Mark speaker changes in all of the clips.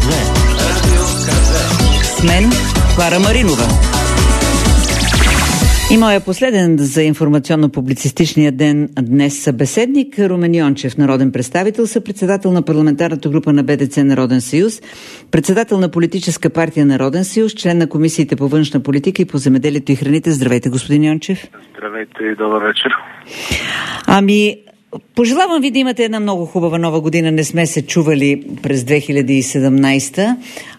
Speaker 1: С мен Клара Маринова. И моя последен за информационно-публицистичния ден днес събеседник Румен Йончев, народен представител, съпредседател на парламентарната група на БДЦ Народен съюз, председател на политическа партия Народен съюз, член на комисиите по външна политика и по земеделието и храните. Здравейте, господин Йончев.
Speaker 2: Здравейте и добър вечер.
Speaker 1: Пожелавам ви да имате една много хубава нова година. Не сме се чували през 2017,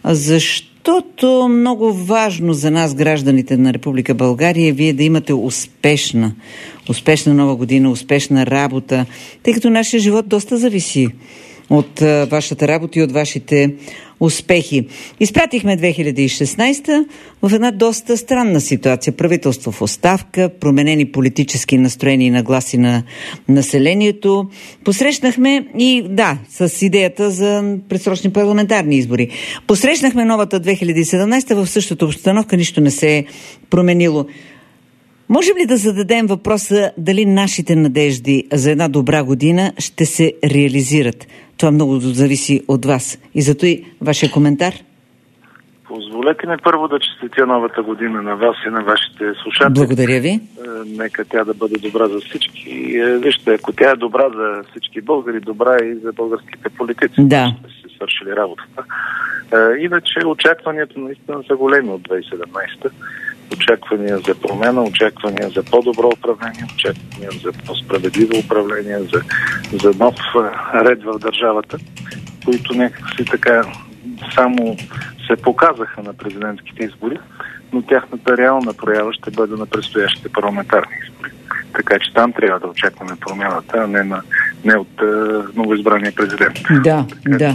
Speaker 1: защото много важно за нас, гражданите на Република България, е вие да имате успешна нова година, успешна работа, тъй като нашия живот доста зависи от вашата работа и от вашите успехи. Изпратихме 2016 в една доста странна ситуация. Правителство в оставка, променени политически настроения и нагласи на населението. Посрещнахме с идеята за предсрочни парламентарни избори. Посрещнахме новата 2017 в същата обстановка, нищо не се е променило. Можем ли да зададем въпроса дали нашите надежди за една добра година ще се реализират? Това много зависи от вас. И зато и вашия коментар.
Speaker 2: Позволете ми първо да честитя новата година на вас и на вашите слушатели.
Speaker 1: Благодаря ви.
Speaker 2: Нека тя да бъде добра за всички. Вижте, ако тя е добра за всички българи, добра и за българските политици.
Speaker 1: Да.
Speaker 2: Ще се свършили работата. Иначе очакванията наистина са големи от 2017. Очаквания за промяна, очаквания за по-добро управление, очаквания за по-справедливо управление, за нов ред в държавата, които някакси така само се показаха на президентските избори, но тяхната реална проява ще бъде на предстоящите парламентарни избори. Така че там трябва да очакваме промяната, а не от новоизбрания президент.
Speaker 1: Да.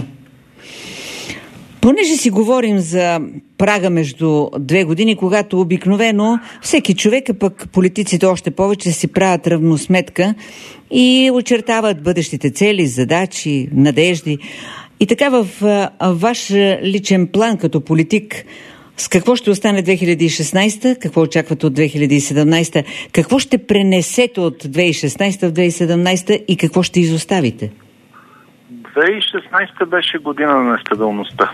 Speaker 1: Понеже си говорим за прага между 2 години, когато обикновено всеки човек, а пък политиците още повече си правят равносметка и очертават бъдещите цели, задачи, надежди. И така в ваш личен план като политик, с какво ще остане 2016, какво очаквате от 2017, какво ще пренесете от 2016 в 2017 и какво ще изоставите?
Speaker 2: 2016 беше година на нестабилността.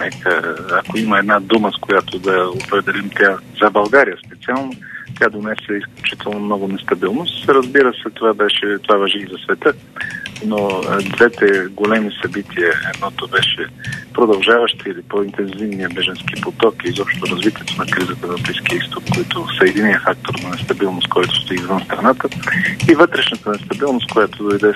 Speaker 2: Ако има една дума, с която да определим тя за България специално, тя донесе изключително много нестабилност. Разбира се, това важи и за света, но двете големи събития, едното беше продължаващи или по-интензивния беженски поток и изобщо развитието на кризата в Близкия изток, които са единия фактор на нестабилност, който стои извън страната, и вътрешната нестабилност, която дойде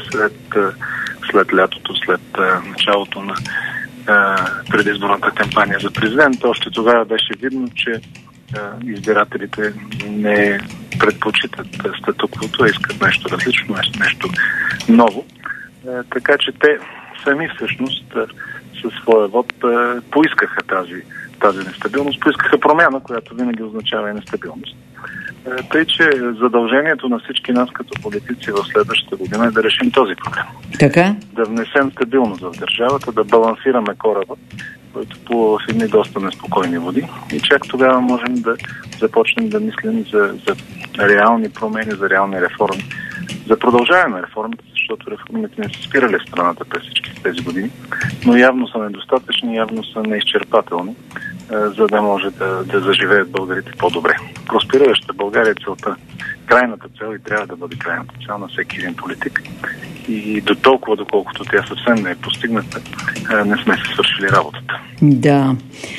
Speaker 2: след лятото, след началото на предизборната кампания за президент. Още тогава беше видно, че избирателите не предпочитат статуквото, а искат нещо различно, нещо ново. Така че те сами всъщност със своя вод поискаха тази нестабилност, поискаха промяна, която винаги означава и нестабилност. Тъй, че задължението на всички нас като политици в следващата година е да решим този проблем.
Speaker 1: Така?
Speaker 2: Да внесем стабилност в държавата, да балансираме кораба, който плува в едни доста неспокойни води, и чак тогава можем да започнем да мислим за реални промени, за реални реформи, за продължаване на реформите, защото реформите не са спирали страната през всички тези години, но явно са недостатъчни, явно са неизчерпателни, за да може да заживеят българите по-добре. Просперираща България е целта, крайната цел, и трябва да бъде крайната цел на всеки един политик. И до толкова, доколкото тя съвсем не е постигната, не сме се свършили работата.
Speaker 1: Да.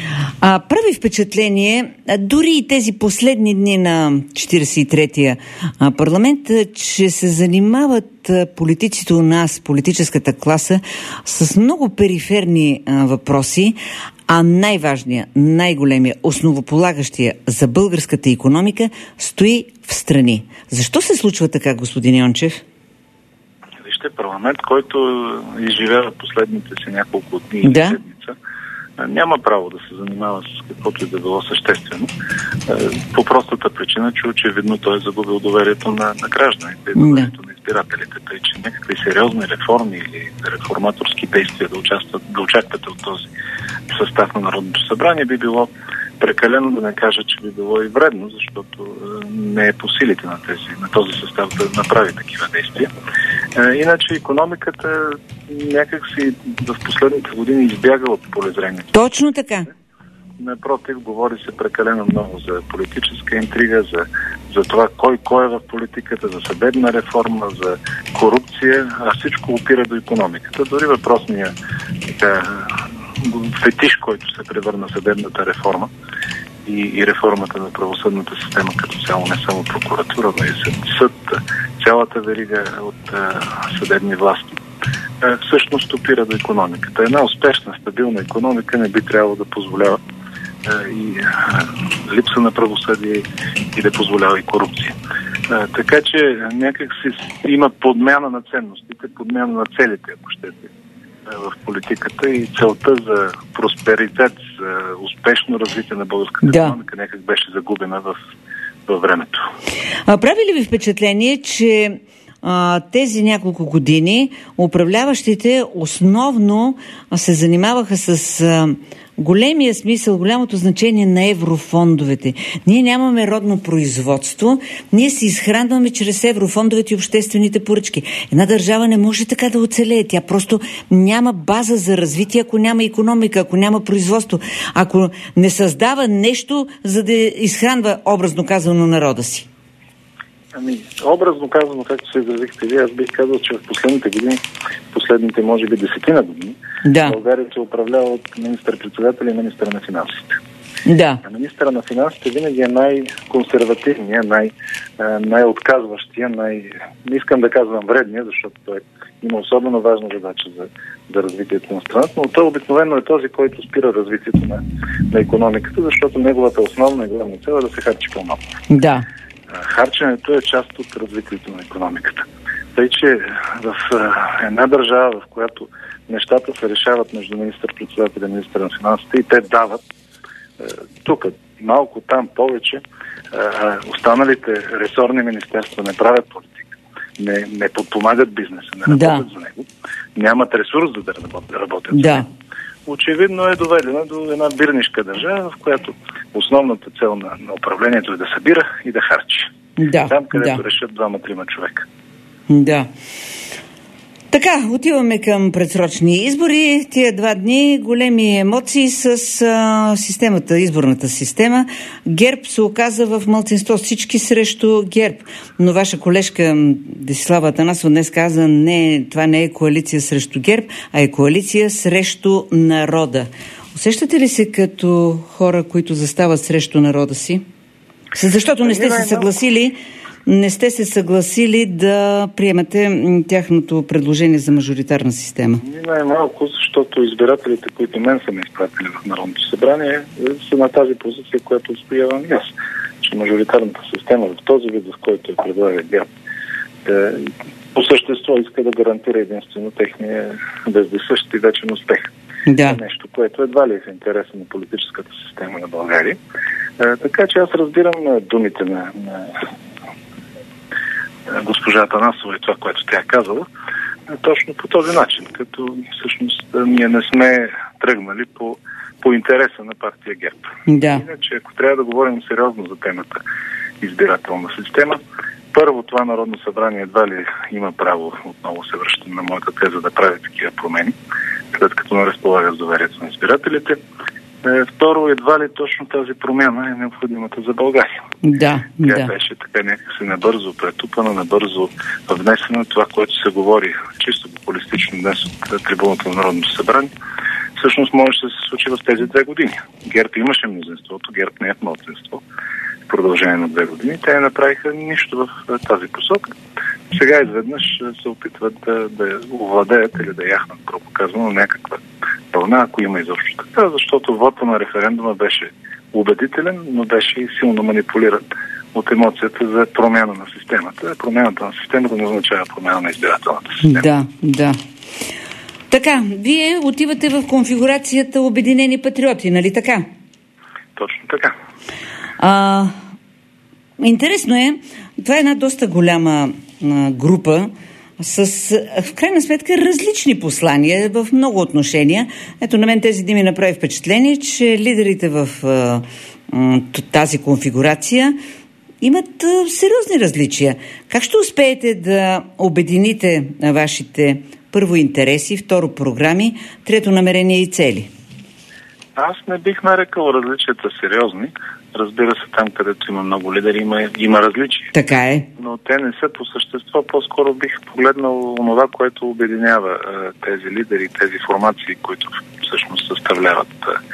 Speaker 1: Прави впечатление, дори и тези последни дни на 43-я парламент, че се занимават политиците у нас, политическата класа, с много периферни въпроси, а най-важният, най-големия, основополагащия за българската икономика стои в страни. Защо се случва така, господин Йончев?
Speaker 2: Вижте, парламент, който изживява последните си няколко дни и седмица, няма право да се занимава с каквото и да било съществено, по простата причина, че очевидно той е загубил доверието на гражданите, доверието на избирателите. Тъй, че някакви сериозни реформи или реформаторски действия да очаквате от този състав на Народното събрание би било прекалено, да не кажа, че би било и вредно, защото не е по силите на този състав да направи такива действия. Иначе икономиката някак си в последните години избяга от полезрението.
Speaker 1: Точно така.
Speaker 2: Напротив, говори се прекалено много за политическа интрига, за това кой е в политиката, за съдебна реформа, за корупция, а всичко опира до икономиката. Дори въпросния фетиш, който се превърна съдебната реформа и реформата на правосъдната система като цяло, не само прокуратура, но и съд, цялата верига от съдебни власти, всъщност опира до икономиката. Една успешна, стабилна икономика не би трябвало да позволява и липса на правосъдие и да позволява и корупция. Така че някак си има подмяна на ценностите, подмяна на целите, ако щете, в политиката, и целта за просперитет, за успешно развитие на българската икономика някак беше загубена във времето.
Speaker 1: Прави ли ви впечатление, че тези няколко години управляващите основно се занимаваха с големия смисъл, голямото значение на еврофондовете? Ние нямаме родно производство, ние се изхранваме чрез еврофондовете и обществените поръчки. Една държава не може така да оцелее. Тя просто няма база за развитие, ако няма икономика, ако няма производство, ако не създава нещо, за да изхранва, образно казано, народа си.
Speaker 2: Образно казано, както се изразихте вие, аз бих казал, че в последните години, последните може би 10 години, България се управлява от министър-председателя и министър на финансите.
Speaker 1: Да.
Speaker 2: А министъра на финансите винаги е най-консервативния, най-отказващия, не искам да казвам вредния, защото той има особено важна задача за развитието на страната, но той обикновено е този, който спира развитието на икономиката, защото неговата основна и главна цел е да се харчи по-малко.
Speaker 1: Да.
Speaker 2: Харченето е част от развитието на икономиката. Тъй, че в една държава, в която нещата се решават между министър-председателя и министър на финансите и те дават тук малко, там повече, останалите ресорни министерства не правят политика, не подпомагат бизнеса, не работят за него, нямат ресурс да работят за него. Очевидно е доведена до една бирнишка държава, в която основната цел на управлението е да събира и да харчи. Там, където решат 2-3 човека.
Speaker 1: Да. Така, отиваме към предсрочни избори. Тия 2 дни големи емоции с системата, изборната система. ГЕРБ се оказа в малцинство, всички срещу ГЕРБ. Но ваша колежка Десислава Атанасова днес каза, не, това не е коалиция срещу ГЕРБ, а е коалиция срещу народа. Усещате ли се като хора, които застават срещу народа си? Защото не сте се съгласили да приемете тяхното предложение за мажоритарна система.
Speaker 2: Най-малко, защото избирателите, които мен са ме изпратили в Народното събрание, са на тази позиция, която отстоявам аз. Че мажоритарната система в този вид, в който я предлага ГЕРБ, по същество иска да гарантира единствено техния вездесъщ и вечен успех.
Speaker 1: Да.
Speaker 2: Нещо, което едва ли е в интереса на политическата система на България. Така че аз разбирам думите на госпожа Атанасова и това, което тя е казала, точно по този начин, като всъщност ние не сме тръгнали по интереса на партия ГЕРБ.
Speaker 1: Да.
Speaker 2: Иначе, ако трябва да говорим сериозно за темата избирателна система, първо, това Народно събрание едва ли има право, отново се връщам на моята теза, да прави такива промени, след като не разполага с доверието на избирателите. Второ, едва ли точно тази промяна е необходимата за България. Тя беше така някакси набързо претупана, набързо внесена. Това, което се говори чисто популистично днес от трибуната на Народното събрание, всъщност може да се случи в тези 2 години. ГЕРБ имаше мнозинството, ГЕРБ не е в малцинство в продължение на 2 години. Те не направиха нищо в тази посока. Сега изведнъж се опитват да овладеят или да яхнат, грубо казано, някаква вълна, ако има изобщо така, защото вота на референдума беше убедителен, но беше и силно манипулиран от емоцията за промяна на системата. Промяната на системата не означава промяна на избирателната система.
Speaker 1: Да. Така, вие отивате в конфигурацията Обединени патриоти, нали така?
Speaker 2: Точно така.
Speaker 1: Интересно е, това е една доста голяма група с, в крайна сметка, различни послания в много отношения. Ето, на мен тези дни ми направи впечатление, че лидерите в тази конфигурация имат сериозни различия. Как ще успеете да обедините вашите първо интереси, второ програми, трето намерение и цели?
Speaker 2: Аз не бих нарекал различията сериозни. Разбира се, там, където има много лидери, има различия.
Speaker 1: Така е.
Speaker 2: Но те не са по същество. По-скоро бих погледнал това, което обединява тези лидери, тези формации, които всъщност съставляват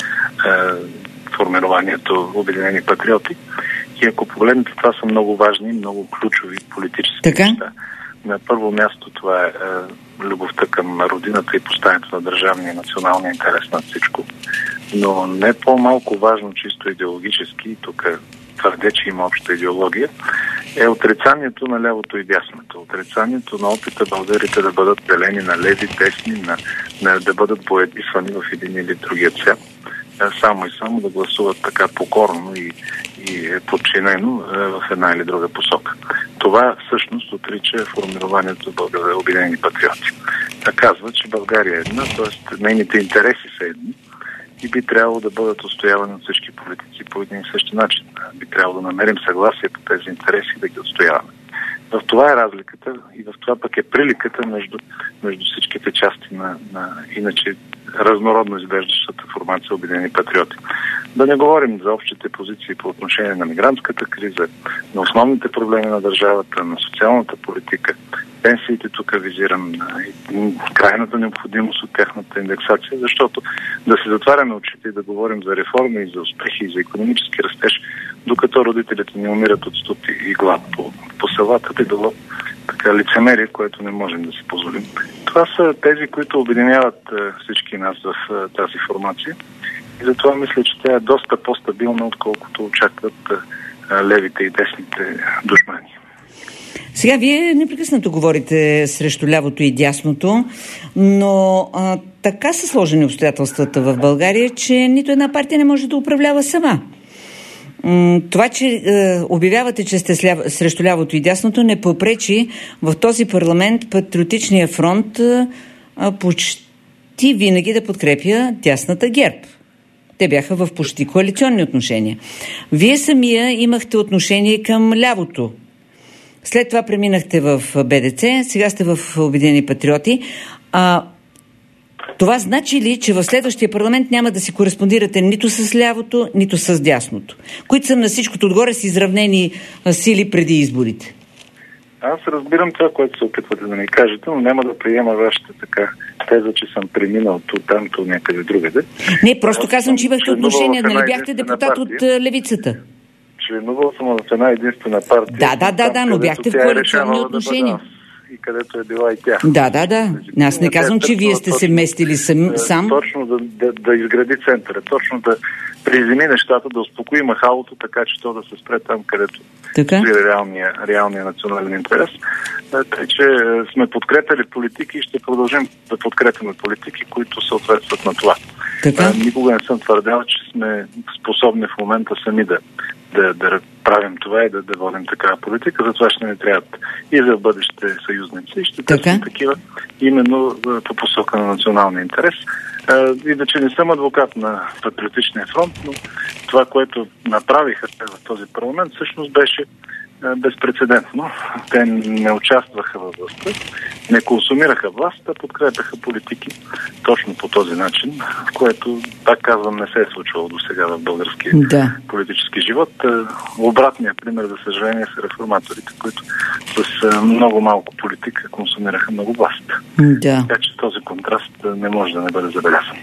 Speaker 2: формированието Обединени патриоти. И ако погледнете, това са много важни, много ключови политически неща. На първо място това е любовта към родината и поставянето на държавния и националния интерес над всичко. Но не по-малко важно, чисто идеологически, тук твърде, че има обща идеология, е отрицанието на лявото и дясното. Отрицанието на опита българите да бъдат делени на леви, десни, да бъдат боядисвани в един или другия цвят. Само и само да гласуват така покорно и подчинено в една или друга посока. Това всъщност отрича формированието в Обединени патриоти. Казва, че България е една, т.е. нейните интереси са едни и би трябвало да бъдат отстоявани от всички политици по един и същи начин. Би трябвало да намерим съгласие по тези интереси и да ги отстояваме. В това е разликата и в това пък е приликата между всичките части на иначе разнородно изглеждащата формация Обединени патриоти. Да не говорим за общите позиции по отношение на мигрантската криза, на основните проблеми на държавата, на социалната политика, пенсиите тук визирам, крайната необходимост от тяхната индексация, защото да се затваряме очите и да говорим за реформи и за успехи и за икономически растеж, докато родителите не умират от студ и глад по селата, би било така лицемерие, което не можем да си позволим. Това са тези, които обединяват всички нас в тази формация. И затова мисля, че тя е доста по-стабилна, отколкото очакват левите и десните душмани.
Speaker 1: Сега вие непрекъснато говорите срещу лявото и дясното, но така са сложени обстоятелствата в България, че нито една партия не може да управлява сама. Това, че обявявате, че сте срещу лявото и дясното, не попречи в този парламент Патриотичния фронт почти винаги да подкрепя дясната ГЕРБ. Те бяха в почти коалиционни отношения. Вие самия имахте отношение към лявото. След това преминахте в БДЦ, сега сте в Обединени патриоти. Това значи ли, че в следващия парламент няма да си кореспондирате нито с лявото, нито с дясното, които са на всичкото отгоре с изравнени сили преди изборите?
Speaker 2: Аз разбирам това, което се опитвате да ми кажете, но няма да приема вашата така теза, че съм преминал там, някъде другаде.
Speaker 1: Не, просто казвам, че имахте отношение, нали бяхте депутат от левицата.
Speaker 2: Членувал съм в една единствена партия.
Speaker 1: Да, но бяхте в коалиционни отношения.
Speaker 2: И където е била и тя.
Speaker 1: Да. Аз не казвам, че вие сте се местили сам.
Speaker 2: Точно да изгради центъра, точно да приземи нещата, да успокои махалото, така че то да се спре там, където стои реалния национален интерес. Тъй, че сме подкрепили политики и ще продължим да подкрепяме политики, които съответстват на това. Никога не съм твърдял, че сме способни в момента сами да правим това и да водим такава политика. Затова ще не трябват и за бъдеще съюзници. И ще търсим такива именно по посока на националния интерес. Иначе не съм адвокат на Патриотичния фронт, но това, което направиха в този парламент, всъщност беше безпрецедентно. Те не участваха във властта, не консумираха власт, а подкрепяха политики точно по този начин, в което, пак казвам, не се е случвало до сега в българския политически живот. Обратният пример, за съжаление, са реформаторите, които с много малко политика консумираха много власт. Така че този контраст не може да не бъде забелязан.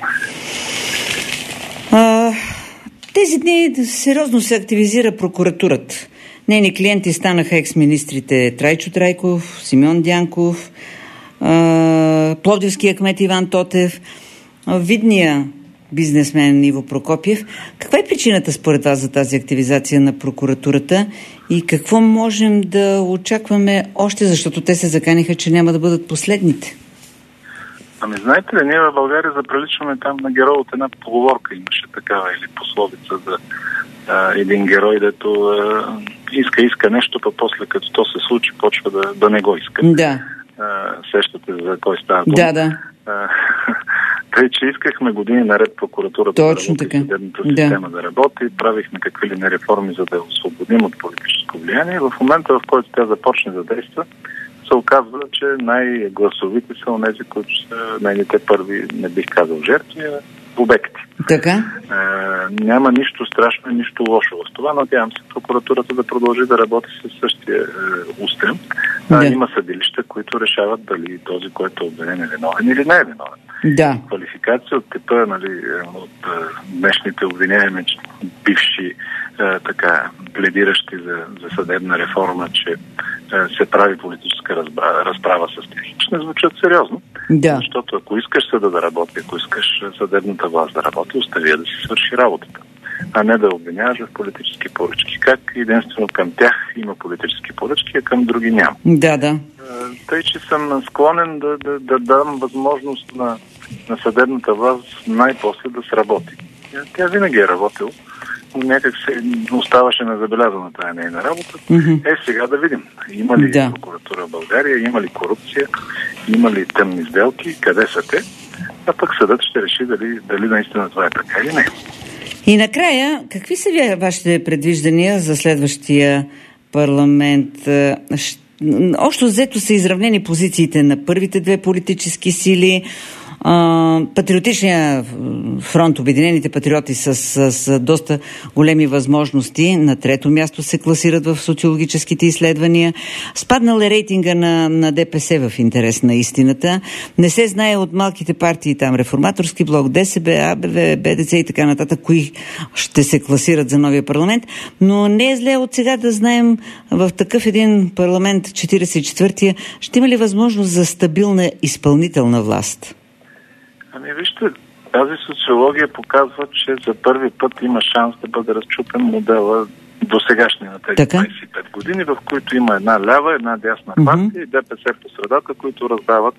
Speaker 1: Тези дни сериозно се активизира прокуратурата. Нейни клиенти станаха екс-министрите Трайчо Трайков, Симеон Дянков, пловдивския кмет Иван Тотев, видния бизнесмен Иво Прокопиев. Каква е причината според вас за тази активизация на прокуратурата и какво можем да очакваме още, защото те се заканиха, че няма да бъдат последните?
Speaker 2: Знаете ли, ние в България заприличваме там на герой от една поговорка, имаше такава, или пословица за един герой, дето иска нещо, па после като то се случи, почва да не го иска. Сещате за кой става дума. Тъй, че искахме години наред прокуратурата да работи, съдебната система да работи, правихме какви ли не реформи, за да освободим от политическо политическо влияние. В момента, в който тя започне да действа, се оказва, че най-гласовите са онези, които са нейните първи, не бих казал жертви, а обекти.
Speaker 1: Така?
Speaker 2: Няма нищо страшно и нищо лошо в това. Надявам се прокуратурата да продължи да работи със същия устрем. Има съдилища, които решават дали този, който е обвинен, е виновен или не е виновен.
Speaker 1: Да.
Speaker 2: Квалификация от типа, от днешните обвиняеми бивши пледиращи за съдебна реформа, че се прави политическа разправа с тях. Не звучат сериозно.
Speaker 1: Да.
Speaker 2: Защото ако искаш съда да работи, ако искаш съдебната власт да работи, остави да си свърши работата, а не да обвиняваш в политически поръчки. Как единствено към тях има политически поръчки, а към други няма.
Speaker 1: Да.
Speaker 2: Тъй, че съм склонен да дам възможност на съдебната власт най-после да сработи. Тя винаги е работила, но някак се оставаше незабелязана тая нейна работа. Сега да видим. Има ли прокуратура в България, има ли корупция, има ли тъмни сделки, къде са те, а пък съдът ще реши дали наистина това е така или не.
Speaker 1: И накрая, какви са вашите предвиждания за следващия парламент? Общо взето са изравнени позициите на първите две политически сили. Патриотичния фронт, Обединените патриоти с доста големи възможности. На трето място се класират в социологическите изследвания. Спаднал е рейтинга на ДПС в интерес на истината. Не се знае от малките партии там, Реформаторски блок, ДСБ, АБВ, БДЦ и така нататък, кои ще се класират за новия парламент. Но не е зле от сега да знаем в такъв един парламент, 44-тия, ще има ли възможност за стабилна изпълнителна власт?
Speaker 2: Вижте, тази социология показва, че за първи път има шанс да бъде разчупен модела до сегашния на тези 25 години, в които има една лява, една дясна партия и ДПС по средата, които раздават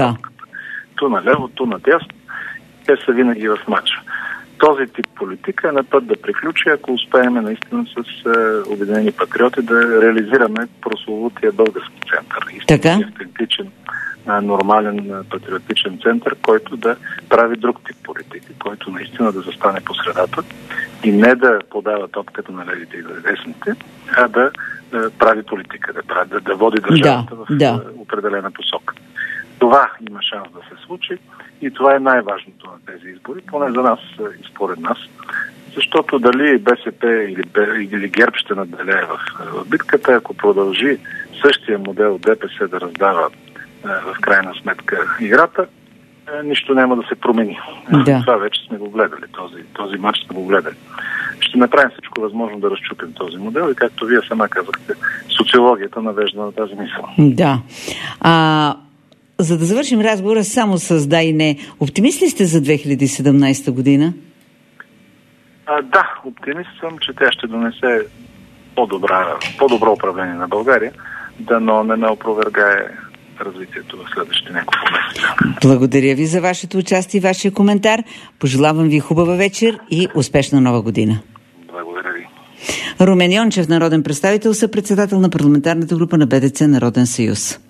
Speaker 2: ту наляво, ту надясно. Те са винаги в матча. Този тип политика е на път да приключи, ако успеем наистина с Обединени патриоти да реализираме прословутия български център. Истински автентичен, нормален патриотичен център, който да прави друг тип политики, който наистина да застане по средата и не да подава топката на левите и на десните, а да прави политика, да води държавата в определена посока. Това има шанс да се случи и това е най-важното на тези избори, поне за нас и според нас, защото дали БСП или ГЕРБ ще надделее в битката, ако продължи същия модел ДПС да раздава в крайна сметка играта, нищо няма да се промени. Това вече сме го гледали, този матч сме го гледали. Ще направим всичко възможно да разчупим този модел и както вие сама казахте, социологията навежда на тази мисъл.
Speaker 1: Да. За да завършим разговора само с да и не, оптимист ли сте за 2017 година?
Speaker 2: Да, оптимист съм, че тя ще донесе по-добро управление на България, но не ме опровергае развитието в следващите няколко месеца.
Speaker 1: Благодаря ви за вашето участие и вашия коментар. Пожелавам ви хубава вечер и успешна нова година.
Speaker 2: Благодаря ви.
Speaker 1: Румен Йончев, народен представител, съпредседател на парламентарната група на БДЦ Народен съюз.